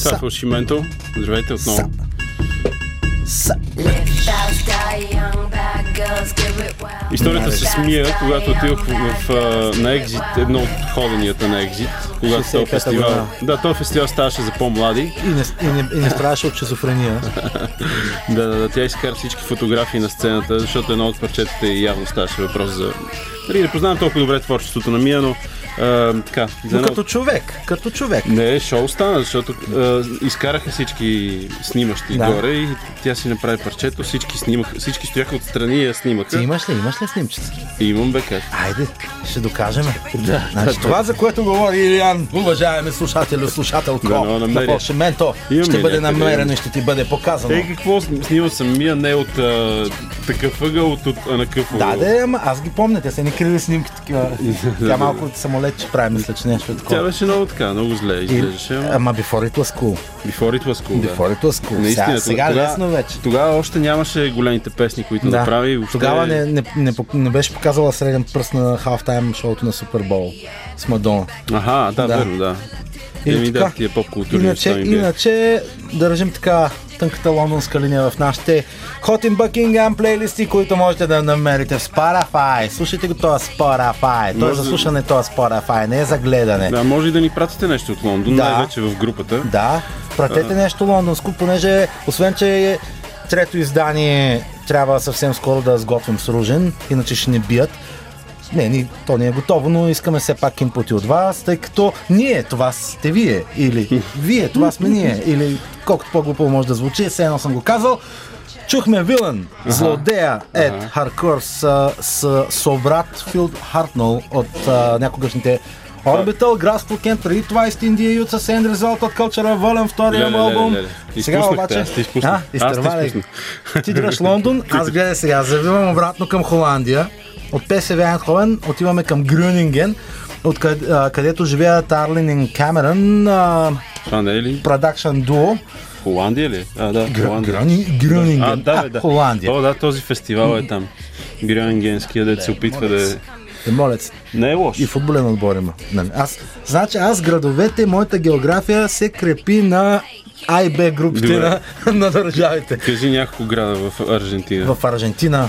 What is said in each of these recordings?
Това е Фалшименто. Здравейте отново. Историята се смия, когато отидох на Екзит, едно от ходенията на Екзит, когато този фестивал. Да, този фестивал ставаше за по-млади. И не страдаше от шизофрения. Да, тя изкара всички фотографии на сцената, защото едно от парчетата явно ставаше въпрос за... Не познавам толкова добре творчеството на Мия, но така. Но като човек. Не, шоу стана, защото изкараха всички снимащи горе и тя си направи парчето, всички стояха отстрани и я снимаха. Ти имаш ли снимчета? Имам, бе, как? Айде, ще докажем. Значи, това, за което говори Илиян, уважаеми слушателко на Фалшименто, ще бъде намерено и ще ти бъде показано. Какво снимал съм Мия, не от такъв ъгъл, на къв ъгъл? Да, ама аз ги помня, те са ни криви снимки такива. Тя малко самолет, че прави, мисля, че нещо е такова. Тя беше много зле изглеждаше. Ама before it was cool. Before it was cool. Наистина, сега лесно вече. Тогава още нямаше големите песни, които направи. Тогава не беше показала среден пръст на халфтайм шоуто на Супербол с Мадона. Аха, верно, да. Тия поп-културни иначе държим така тънката лондонска линия в нашите Hot in Buckingham плейлисти, които можете да намерите в Spotify. Слушайте го този Spotify. Той е за слушане този Spotify, не е за гледане. Да, може и да ни пратите нещо от Лондон, най-вече в групата. Да, пратете нещо лондонско, понеже освен, че трето издание трябва съвсем скоро да сготвим с Ружен, иначе ще не бият. То не е готово, но искаме все пак инпути от вас, тъй като ние, това сте вие, или вие, това сме ние, или колкото по-глупо може да звучи, все едно съм го казал. Чухме Вилън, злодея Ед Харкор с собрат Фил Хартнол от някогашните Orbital, Grasp Camp, преди това East India Youth с End Result от Culture Волен, втория албум. Сега обаче... изтървали. Ти дръж Лондон, аз гледай сега, завивам обратно към Холандия. От ПСВ Айндховен отиваме към Грюнинген, където живеят Арлин и Камерън, продакшън дуо. Холандия ли? Да, Грюнинген. Холандия. О, да, този фестивал е там. Грюнингенския, дето се опитва да е... Молец. Не е лош. И футболен отбор има. Аз градовете, моята география се крепи на А и Б групите на държавите. Кажи няколко града в Аржентина. В Аржентина.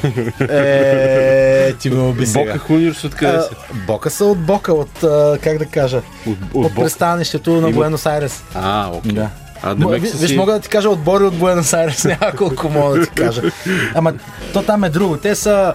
Ти ме уби сега. Бока Хуниорс откъде са? Бока са от Бока, как да кажа, от пристанището на Буенос Айрес. Окей. Да. Виж, мога да ти кажа отбори от Буенос Айрес, няколко мога да ти кажа. Ама то там е друго. Те са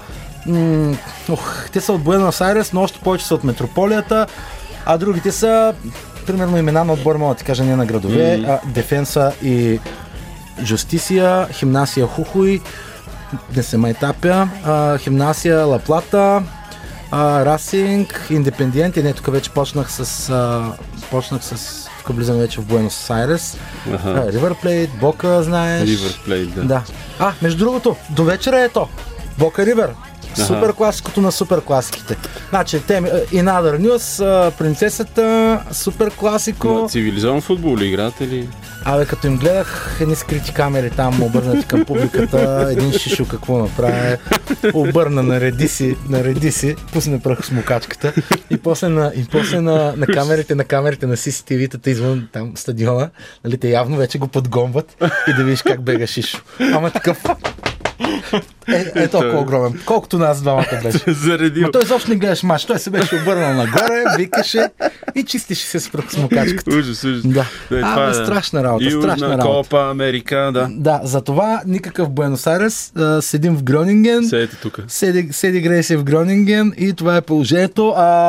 от Буенос Айрес, но още повече са от метрополията, а другите са, примерно, имена на отбор, мога да ти кажа, не на градове, Дефенса и Джустисия, Химнасия Хухуй, не се майтапя, Химнасия Ла Плата, Расинг, Индепендиент, и не, тук вече почнах с тук влизам вече в Буенос Айрес, Ривър Плейт, Бока, знаеш. Ривър Плейт, да. Между другото, до вечера е то. Бока Ривър. Супер класикото на супер класиките. Значи, in other news, принцесата, супер класико. Цивилизован футбол ли играте ли? Като им гледах едни скрити камери там, обърнати към публиката, един шишо какво направи, обърна, нареди си, пусне прах смукачката и после на камерите на CCTV-тата извън там стадиона, нали, те явно вече го подгонват и да видиш как бега шишо. Ама такъв... Е толкова огромен, колкото нас двамата беше. Но той изобщо не гледаш мач, той се беше обърнал нагоре, викаше и чистише се с пръхосмокачката. Ужас. Да. Страшна работа, страшна работа. Копа Америка, да. Да, затова никакъв Буенос Айрес, седим в Гронинген. Седите тук. Седи Грейси в Гронинген и това е положението.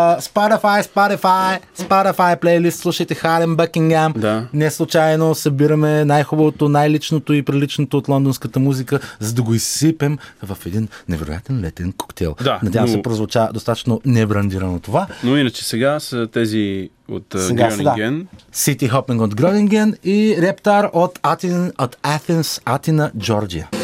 Spotify плейлист, слушайте Харем Бъкингам. Да. Не случайно събираме най-хубавото, най-личното и приличното от лондонската музика, за да го изсипем в един невероятен летен коктейл. Надявам се прозвуча достатъчно небрандирано това. Но иначе сега са тези от Гронинген. City Hopping от Гронинген и Рептар от Атина, Джорджия.